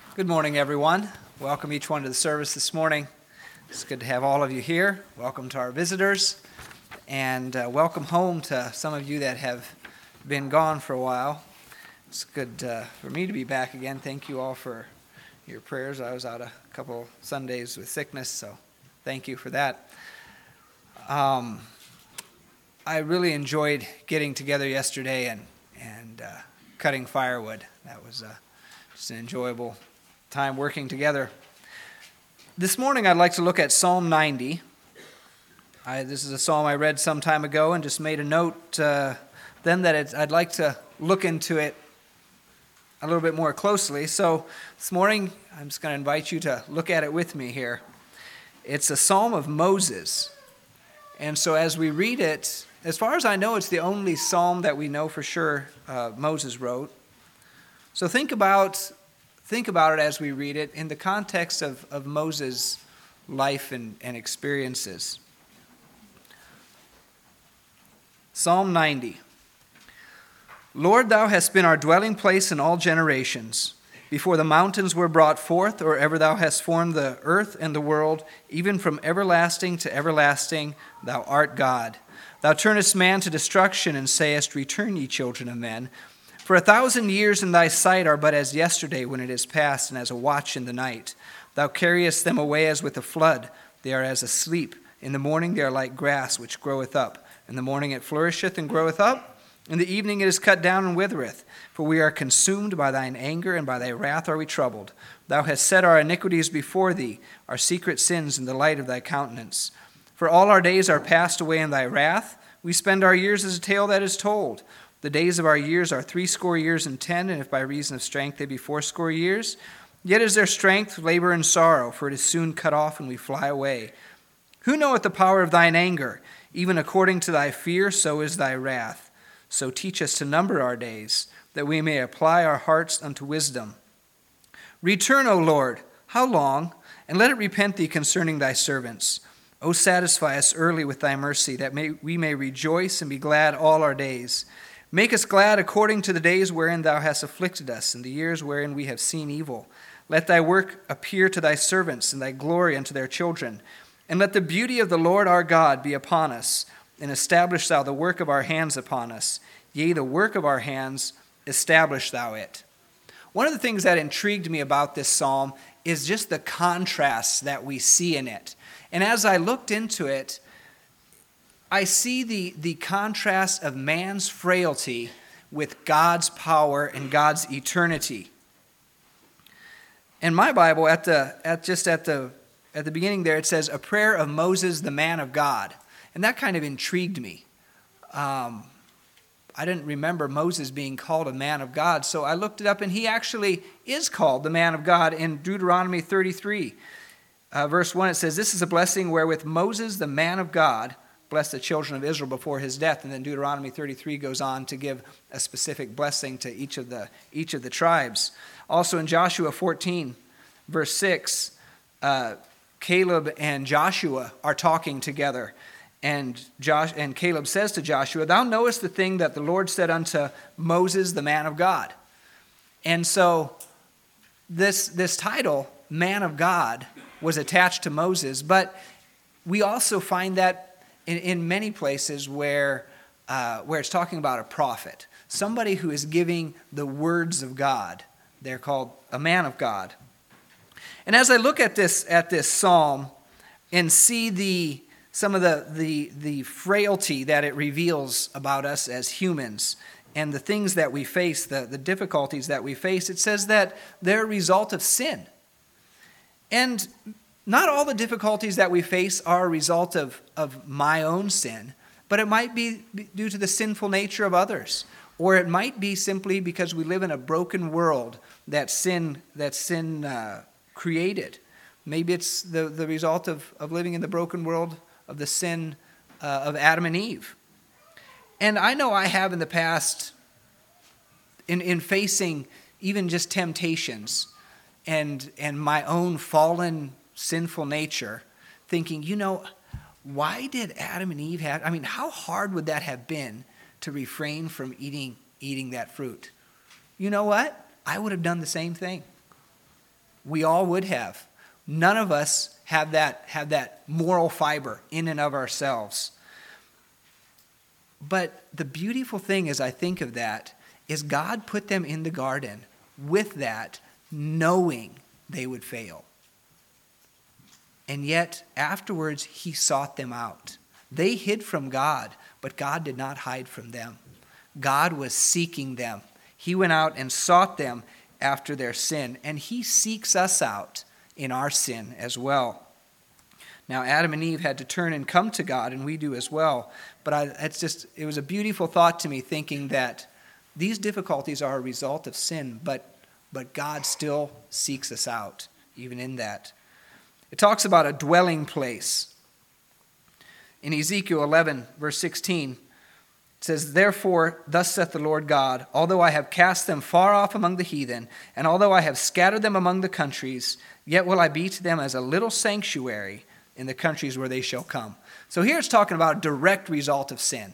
Good morning, everyone. Welcome each one to the service this morning. It's good to have all of you here. Welcome to our visitors, and welcome home to some of you that have been gone for a while. It's good for me to be back again. Thank you all for your prayers. I was out a couple Sundays with sickness, so thank you for that. I really enjoyed getting together yesterday and cutting firewood. That was just an enjoyable time working together. This morning I'd like to look at Psalm 90. This is a psalm I read some time ago and just made a note then that I'd like to look into it a little bit more closely. So this morning I'm just going to invite you to look at it with me here. It's a psalm of Moses. And so as we read it, as far as I know, it's the only psalm that we know for sure Moses wrote. So think about it as we read it in the context of Moses' life and experiences. Psalm 90. Lord, thou hast been our dwelling place in all generations. Before the mountains were brought forth, or ever thou hast formed the earth and the world, even from everlasting to everlasting, thou art God. Thou turnest man to destruction, and sayest, Return, ye children of men. For 1,000 years in thy sight are but as yesterday when it is past, and as a watch in the night. Thou carriest them away as with a flood. They are as asleep. In the morning they are like grass which groweth up. In the morning it flourisheth and groweth up. In the evening it is cut down and withereth. For we are consumed by thine anger, and by thy wrath are we troubled. Thou hast set our iniquities before thee, our secret sins in the light of thy countenance. For all our days are passed away in thy wrath. We spend our years as a tale that is told. The days of our years are 80 years and 10, and if by reason of strength they be 80 years, yet is their strength labor and sorrow, for it is soon cut off, and we fly away. Who knoweth the power of thine anger? Even according to thy fear, so is thy wrath. So teach us to number our days, that we may apply our hearts unto wisdom. Return, O Lord, how long? And let it repent thee concerning thy servants. O satisfy us early with thy mercy, that we may rejoice and be glad all our days. Make us glad according to the days wherein thou hast afflicted us, and the years wherein we have seen evil. Let thy work appear to thy servants, and thy glory unto their children. And let the beauty of the Lord our God be upon us, and establish thou the work of our hands upon us. Yea, the work of our hands, establish thou it. One of the things that intrigued me about this psalm is just the contrasts that we see in it. And as I looked into it, I see the contrast of man's frailty with God's power and God's eternity. In my Bible, at the beginning there, it says, a prayer of Moses, the man of God. And that kind of intrigued me. I didn't remember Moses being called a man of God, so I looked it up, and he actually is called the man of God in Deuteronomy 33. Verse 1, it says, This is a blessing wherewith Moses, the man of God, blessed the children of Israel before his death. And then Deuteronomy 33 goes on to give a specific blessing to each of the tribes. Also in Joshua 14, verse 6, Caleb and Joshua are talking together. And Caleb says to Joshua, Thou knowest the thing that the Lord said unto Moses, the man of God. And so this title, man of God, was attached to Moses, but we also find that in many places where it's talking about a prophet, somebody who is giving the words of God. They're called a man of God. And as I look at this psalm and see some of the frailty that it reveals about us as humans and the things that we face, the difficulties that we face, it says that they're a result of sin. And not all the difficulties that we face are a result of my own sin, but it might be due to the sinful nature of others. Or it might be simply because we live in a broken world that sin created. Maybe it's the result of living in the broken world of the sin of Adam and Eve. And I know I have in the past, in facing even just temptations and my own fallen sinful nature, thinking, why did Adam and Eve have, how hard would that have been to refrain from eating that fruit? You know what? I would have done the same thing. We all would have. None of us have that moral fiber in and of ourselves. But the beautiful thing as I think of that is God put them in the garden with that, knowing they would fail. And yet, afterwards, he sought them out. They hid from God, but God did not hide from them. God was seeking them. He went out and sought them after their sin, and he seeks us out in our sin as well. Now, Adam and Eve had to turn and come to God, and we do as well. But it was a beautiful thought to me, thinking that these difficulties are a result of sin, but God still seeks us out, even in that. It talks about a dwelling place. In Ezekiel 11, verse 16, it says, "Therefore, thus saith the Lord God, although I have cast them far off among the heathen, and although I have scattered them among the countries, yet will I be to them as a little sanctuary in the countries where they shall come." So here it's talking about a direct result of sin.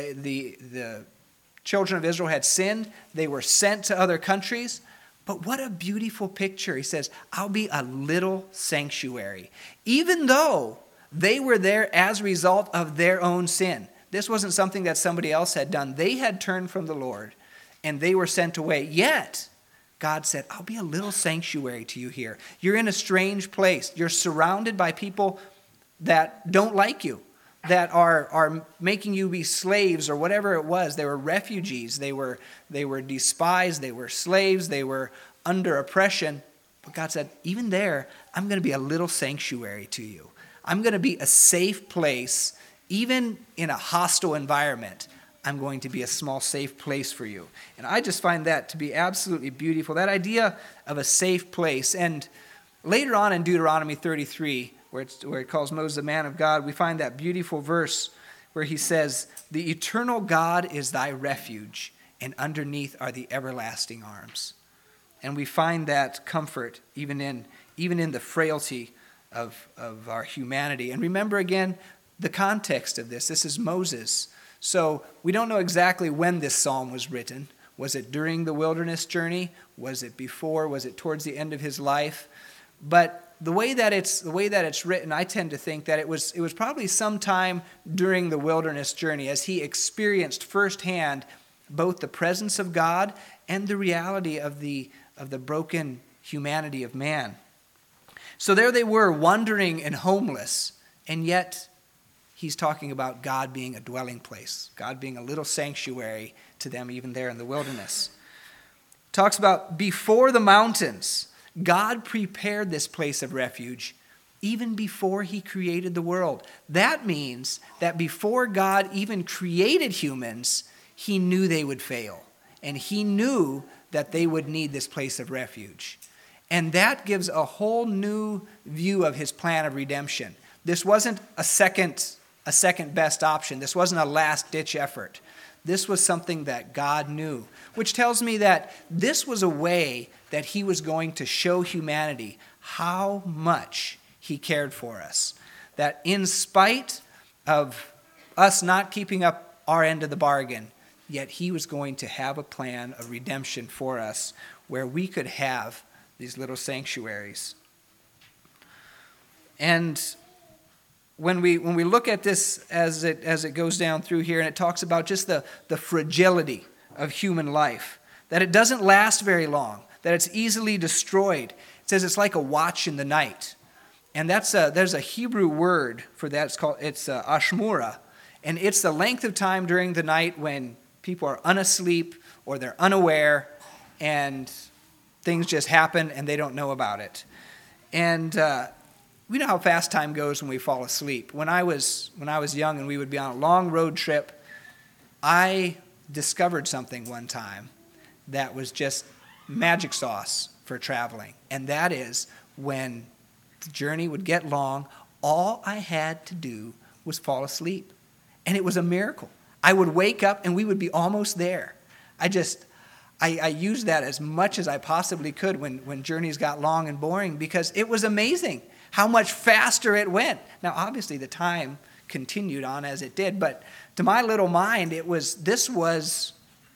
The children of Israel had sinned. They were sent to other countries. But what a beautiful picture. He says, I'll be a little sanctuary. Even though they were there as a result of their own sin. This wasn't something that somebody else had done. They had turned from the Lord, and they were sent away. Yet, God said, I'll be a little sanctuary to you here. You're in a strange place. You're surrounded by people that don't like you, that are making you be slaves or whatever it was. They were refugees. They were despised. They were slaves. They were under oppression. But God said, even there, I'm going to be a little sanctuary to you. I'm going to be a safe place. Even in a hostile environment, I'm going to be a small safe place for you. And I just find that to be absolutely beautiful, that idea of a safe place. And later on in Deuteronomy 33, where it calls Moses a man of God, we find that beautiful verse where he says, "The eternal God is thy refuge, and underneath are the everlasting arms." And we find that comfort even in the frailty of our humanity. And remember again, the context of this. This is Moses. So we don't know exactly when this psalm was written. Was it during the wilderness journey? Was it before? Was it towards the end of his life? But the way that it's written, I tend to think that it was probably sometime during the wilderness journey as he experienced firsthand both the presence of God and the reality of the broken humanity of man. So there they were, wandering and homeless, and yet he's talking about God being a dwelling place, God being a little sanctuary to them even there in the wilderness. Talks about before the mountains, God prepared this place of refuge even before he created the world. That means that before God even created humans, he knew they would fail. And he knew that they would need this place of refuge. And that gives a whole new view of his plan of redemption. This wasn't a second best option. This wasn't a last-ditch effort. This was something that God knew, which tells me that this was a way that he was going to show humanity how much he cared for us. That in spite of us not keeping up our end of the bargain, yet he was going to have a plan of redemption for us where we could have these little sanctuaries. And when we look at this as it goes down through here, and it talks about just the fragility of human life, that it doesn't last very long, that it's easily destroyed. It says it's like a watch in the night. And there's a Hebrew word for that. It's ashmura. And it's the length of time during the night when people are unasleep or they're unaware and things just happen and they don't know about it. And we know how fast time goes when we fall asleep. When I was young and we would be on a long road trip, I discovered something one time that was just magic sauce for traveling. And that is when the journey would get long, all I had to do was fall asleep. And it was a miracle. I would wake up and we would be almost there. I used that as much as I possibly could when journeys got long and boring because it was amazing how much faster it went. Now, obviously, the time continued on as it did, but to my little mind, this was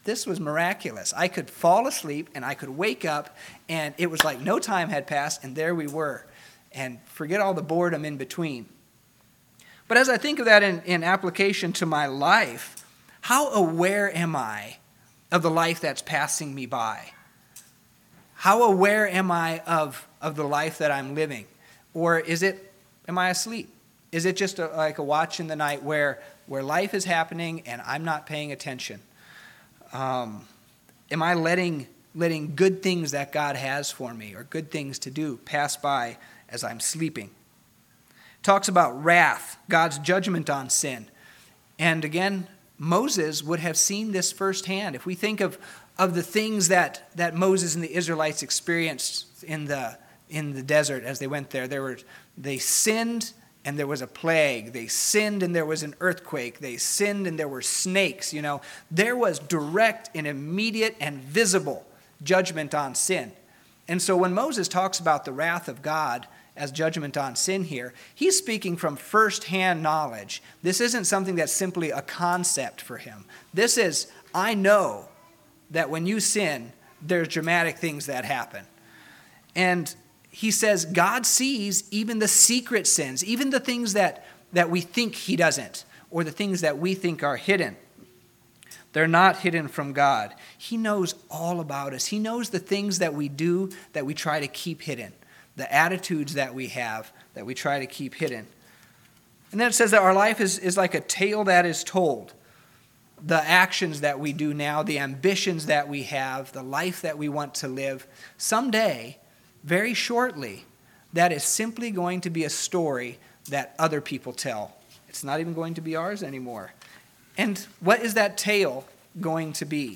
This was miraculous. I could fall asleep and I could wake up, and it was like no time had passed, and there we were. And forget all the boredom in between. But as I think of that in application to my life, how aware am I of the life that's passing me by? How aware am I of the life that I'm living? Or am I asleep? Is it just like a watch in the night where life is happening and I'm not paying attention? Am I letting good things that God has for me or good things to do pass by as I'm sleeping? It talks about wrath, God's judgment on sin. And again, Moses would have seen this firsthand. If we think of the things that Moses and the Israelites experienced in the desert as they went there, they sinned and there was a plague. They sinned and there was an earthquake. They sinned and there were snakes. There was direct and immediate and visible judgment on sin. And so when Moses talks about the wrath of God as judgment on sin here, he's speaking from firsthand knowledge. This isn't something that's simply a concept for him. This is, I know that when you sin, there's dramatic things that happen. And he says God sees even the secret sins, even the things that we think he doesn't, or the things that we think are hidden. They're not hidden from God. He knows all about us. He knows the things that we do that we try to keep hidden, the attitudes that we have that we try to keep hidden. And then it says that our life is like a tale that is told. The actions that we do now, the ambitions that we have, the life that we want to live, someday, very shortly, that is simply going to be a story that other people tell. It's not even going to be ours anymore. And what is that tale going to be?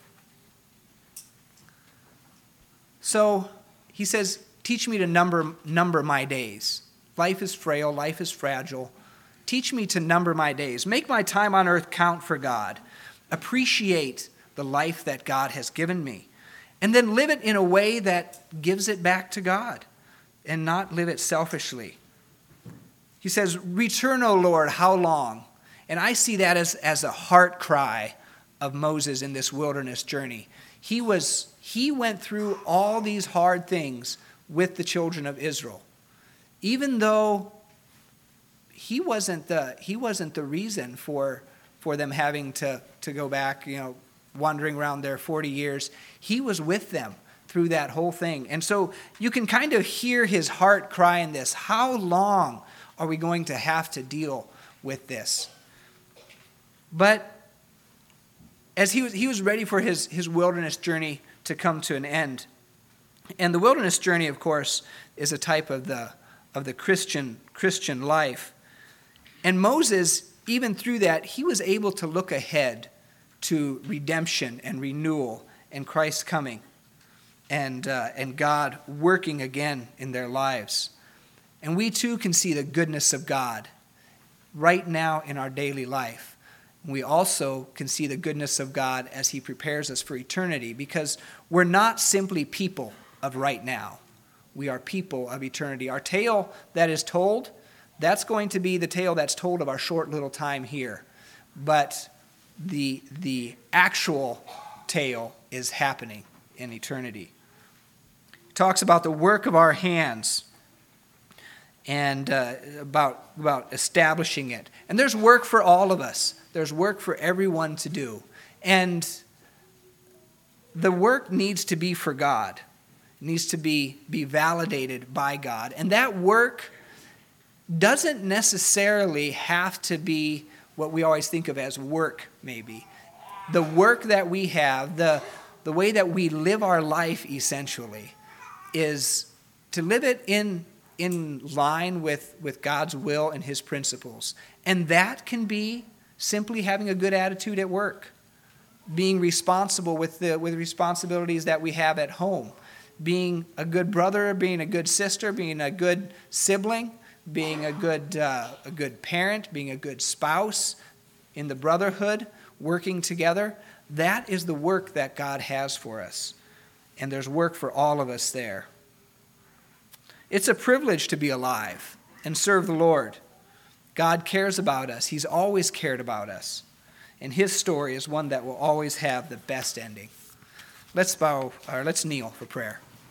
So he says, teach me to number my days. Life is frail, life is fragile. Teach me to number my days. Make my time on earth count for God. Appreciate the life that God has given me. And then live it in a way that gives it back to God and not live it selfishly. He says, return, O Lord, how long? And I see that as a heart cry of Moses in this wilderness journey. He went through all these hard things with the children of Israel. Even though he wasn't the reason for them having to go back, wandering around there 40 years. He was with them through that whole thing. And so you can kind of hear his heart cry in this. How long are we going to have to deal with this? But as he was ready for his wilderness journey to come to an end. And the wilderness journey, of course, is a type of the Christian life. And Moses, even through that, he was able to look ahead to redemption and renewal and Christ's coming and God working again in their lives. And we too can see the goodness of God right now in our daily life. We also can see the goodness of God as he prepares us for eternity, because we're not simply people of right now. We are people of eternity. Our tale that is told, that's going to be the tale that's told of our short little time here. But the actual tale is happening in eternity. It talks about the work of our hands and about establishing it. And there's work for all of us. There's work for everyone to do. And the work needs to be for God. It needs to be validated by God. And that work doesn't necessarily have to be what we always think of as work, maybe. The work that we have, the way that we live our life essentially, is to live it in line with God's will and his principles. And that can be simply having a good attitude at work, being responsible with the responsibilities that we have at home, being a good brother, being a good sister, being a good sibling, being a good parent, being a good spouse in the brotherhood, working together. That is the work that God has for us. And there's work for all of us there. It's a privilege to be alive and serve the Lord. God cares about us. He's always cared about us. and his story is one that will always have the best ending. Let's kneel for prayer.